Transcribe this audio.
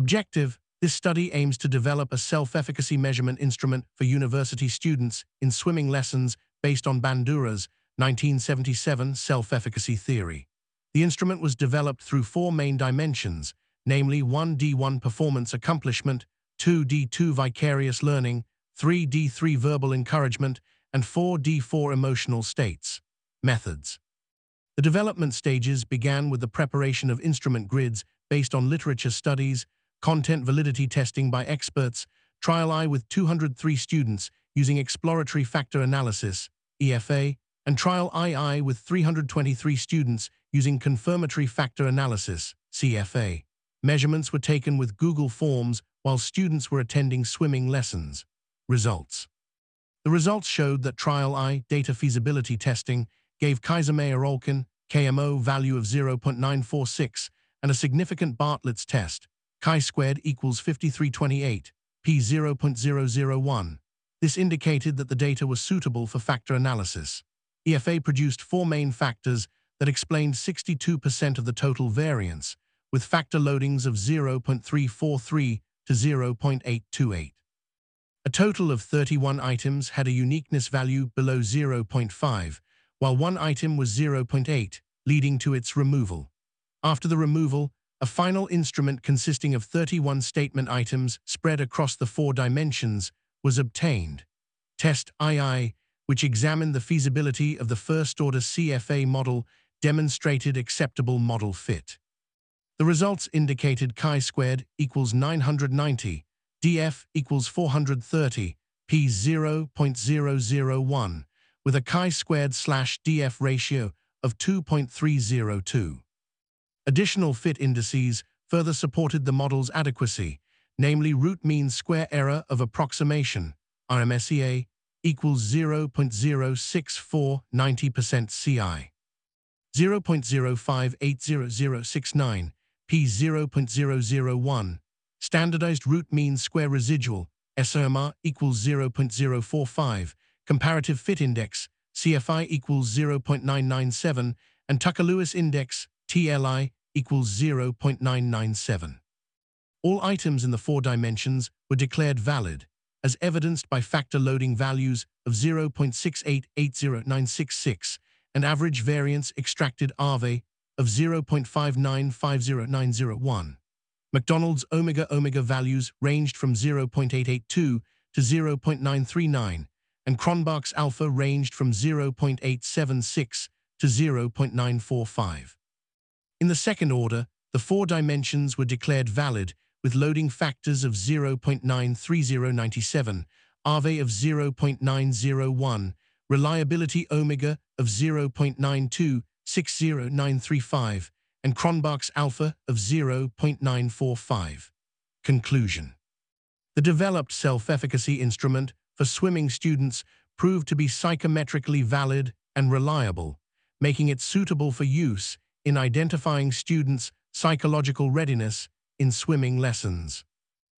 Objective: this study aims to develop a self-efficacy measurement instrument for university students in swimming lessons based on Bandura's 1977 self-efficacy theory. The instrument was developed through four main dimensions, namely 1D1 performance accomplishment, 2D2 vicarious learning, 3D3 verbal encouragement, and 4D4 emotional states. Methods. The development stages began with the preparation of instrument grids based on literature studies, content validity testing by experts, trial I with 203 students using exploratory factor analysis, EFA, and trial II with 323 students using confirmatory factor analysis, CFA. Measurements were taken with Google Forms while students were attending swimming lessons. Results. The results showed that trial I data feasibility testing gave Kaisermeyer-Olkin KMO value of 0.946 and a significant Bartlett's test, chi-squared equals 5328, p 0.001. This indicated that the data was suitable for factor analysis. EFA produced four main factors that explained 62% of the total variance, with factor loadings of 0.343 to 0.828. A total of 31 items had a uniqueness value below 0.5, while one item was 0.8, leading to its removal. After the removal, a final instrument consisting of 31 statement items spread across the four dimensions was obtained. Test II, which examined the feasibility of the first-order CFA model, demonstrated acceptable model fit. The results indicated chi-squared equals 990, DF equals 430, p 0.001, with a chi-squared/DF ratio of 2.302. Additional fit indices further supported the model's adequacy, namely root mean square error of approximation, RMSEA, equals 0.064 90% CI, 0.0580069, p 0.001, standardized root mean square residual, SOMR, equals 0.045, comparative fit index, CFI, equals 0.997, and Tucker-Lewis index, TLI, equals 0.997. All items in the four dimensions were declared valid, as evidenced by factor loading values of 0.6880966 and average variance extracted AVE of 0.5950901. McDonald's omega values ranged from 0.882 to 0.939, and Cronbach's alpha ranged from 0.876 to 0.945. In the second order, the four dimensions were declared valid with loading factors of 0.93097, AVE of 0.901, reliability omega of 0.9260935, and Cronbach's alpha of 0.945. Conclusion. The developed self-efficacy instrument for swimming students proved to be psychometrically valid and reliable, making it suitable for use in identifying students' psychological readiness in swimming lessons.